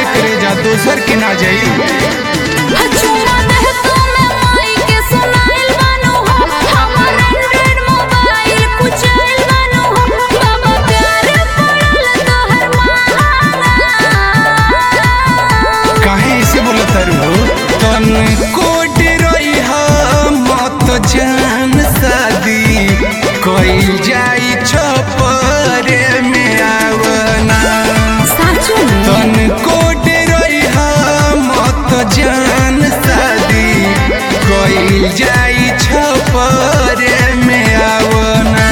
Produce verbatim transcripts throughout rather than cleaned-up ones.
करे जा दोसर के ना जाई। जान शादी कोई जाई छपरे में आवना तन कोट रही मत जान शादी कोई जाई छपरे में आवना।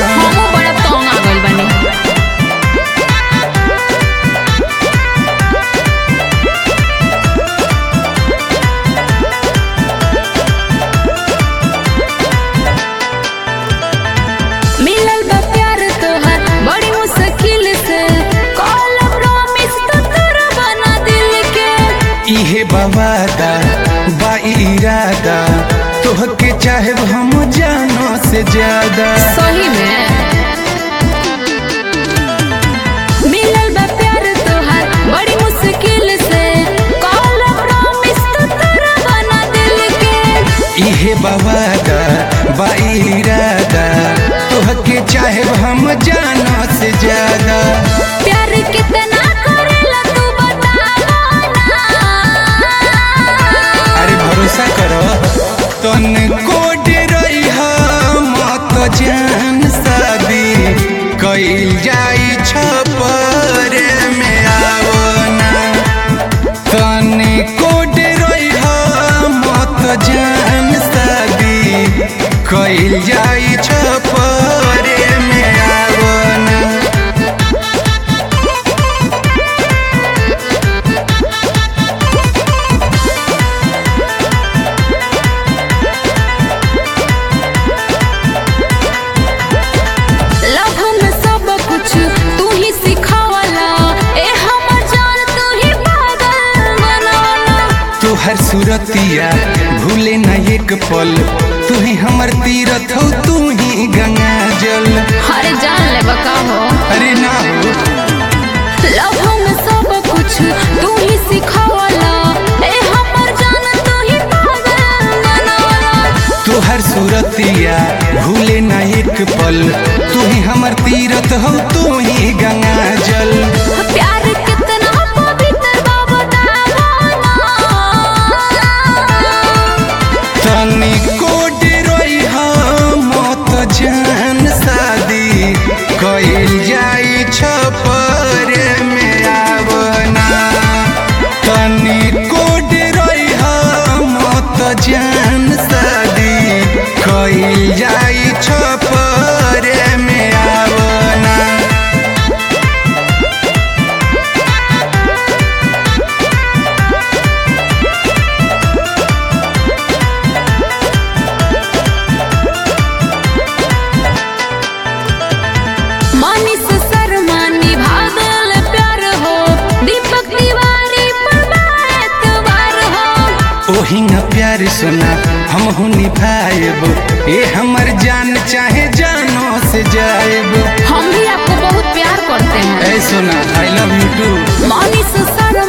इहे बवादा बा इरादा तोहके चाहे हम जानो से ज्यादा। सही में मिलल बा प्यार तोहार बड़ी मुश्किल से कॉल प्रॉमिस तो तोरा बना दिल के। इहे बवादा बा इरादा तोहके चाहे हम जानो से ज्यादा। प्यार कितना भरोसा करो तन कोड रही मत जान शादी कईल जाई छपरे में आवना तन कोड रही मत जान शादी कईल जाई छपरे में आवना। हर सूरतिया भूले न एक पल तू ही हमर तीरथ हो तू ही गंगा जल। अरे जान ले बका हो अरे ना हो लव में सब कुछ तू ही सिखावला ए हमर जान तू ही पागल बनावला। तू हर सूरतिया भूले न एक पल तू ही हमर तीरथ हो तू ही गंगा जल। प्यार कितना पवित्र बाबा तनी कोड रही मत जान शादी कईल जाई छपरे में आवना तनी कोड रही मत जान शादी कईल जाई छपरे में आवना। ओही न प्यार सुना हम हूँ निभाएब ये हमर जान चाहे जानो से जाएब। हम भी आपको बहुत प्यार करते हैं। ऐ सुना I love you too. Manish Sharma